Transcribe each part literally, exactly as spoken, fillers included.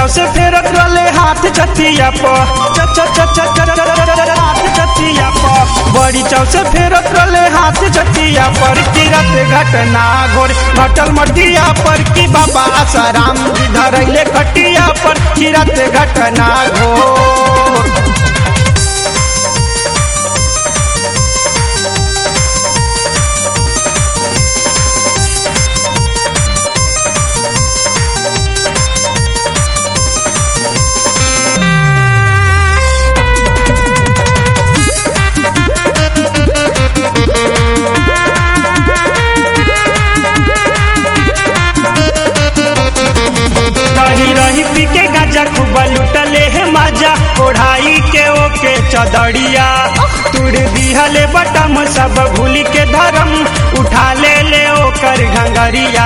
चाव से फेरत रले हाथ जतिया प हाथ जतिया प बड़ी चाव से फेरत रले हाथ जतिया पर किरत घटना घोर घटल मटिया पर की बाबा आसाराम जी धरैले खटिया पर किरत घटना घोर। रही पी के गाजा खूब लुटले है माजा ओढ़ाई के ओके चदड़िया तुड़ दिहले बटम सब भूली के धर्म उठा ले ले ओकर घंगरिया।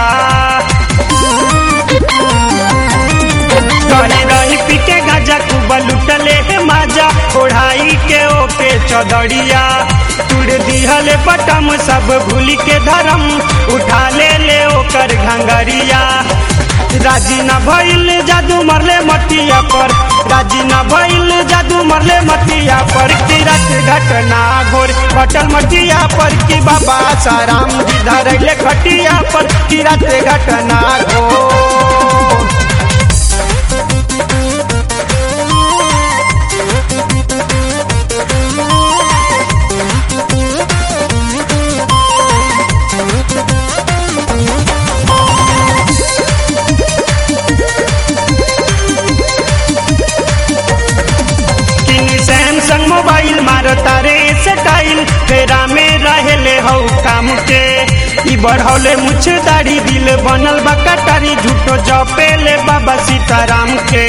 रही पी के गाजा खूब लुटले है माजा ओढ़ाई के ओके चदड़िया तुड़ दिहले बटम सब भूली के धर्म उठा ले ले ओकर घंगरिया। राजी न भइल जादू मरले मटिया पर राजी न भइल जादू मरले मटिया पर किरत घटना घोर घटल मटिया पर की बाबा आसाराम जी धरैले खटिया पर किरत घटना घोर। सैमसंग मोबाइल मारता रे स्टाइल फेरा में रहेले हौ काम के ई बढ़ौले मुछ दाढ़ी दिल बनल बा कटारी झूठो जपेले बाबा सीताराम के।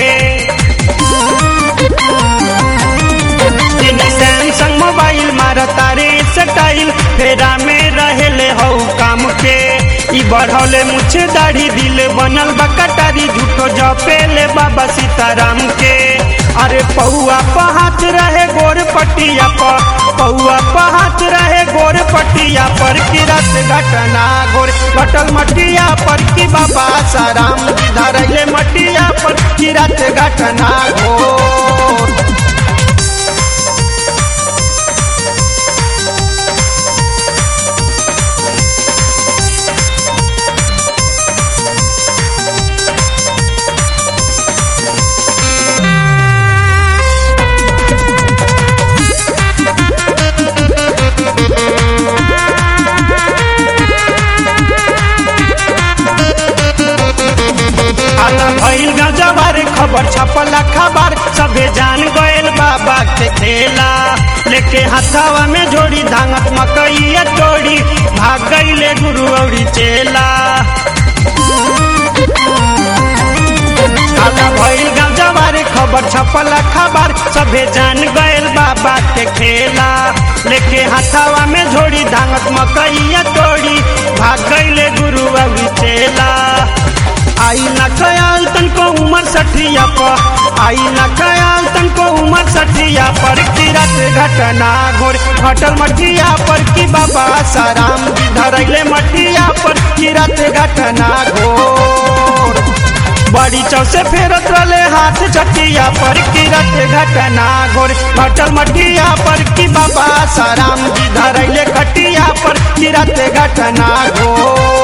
सैमसंग मोबाइल मारता रे स्टाइल फेरा में रहेले हौ काम के ई बढ़ौले मुछ दाढ़ी दिल बनल बा कटारी झूठो जपेले बाबा सीताराम के। अरे पहुआ पहात रहे गोर पटिया पर पहुआ पहात रहे गोर पटिया पर किरत घटना गोर घटल मटिया पर की बाबा आसाराम जी धरैले मटिया पर किरत घटना घोर। भइल गजबार खबर छपल खबर सबे जान गयल बाबा के खेला लेके हाथवा में जोड़ी धांगत मकई तोड़ी भाग गईले गुरु औरी चेला। भइल गजबार खबर छपल खबर सबे जान गयल बाबा के खेला लेके हाथवा में जोड़ी धांगत मकई तोड़ी भाग गईले गुरु औरी चेला। आई न ख्याल तनको उमर सठिया पर आई न ख्याल तनको उमर सठिया पर किरत घटना घोर घटल मटिया पर की बाबा आसाराम जी धरैले मटिया पर किरत घटना घोर। बड़ी चाव से फेरत रले हाथ जतिया पर किरत घटना घोर घटल मटिया पर की बाबा आसाराम जी धरैले खटिया पर किरत घटना घोर।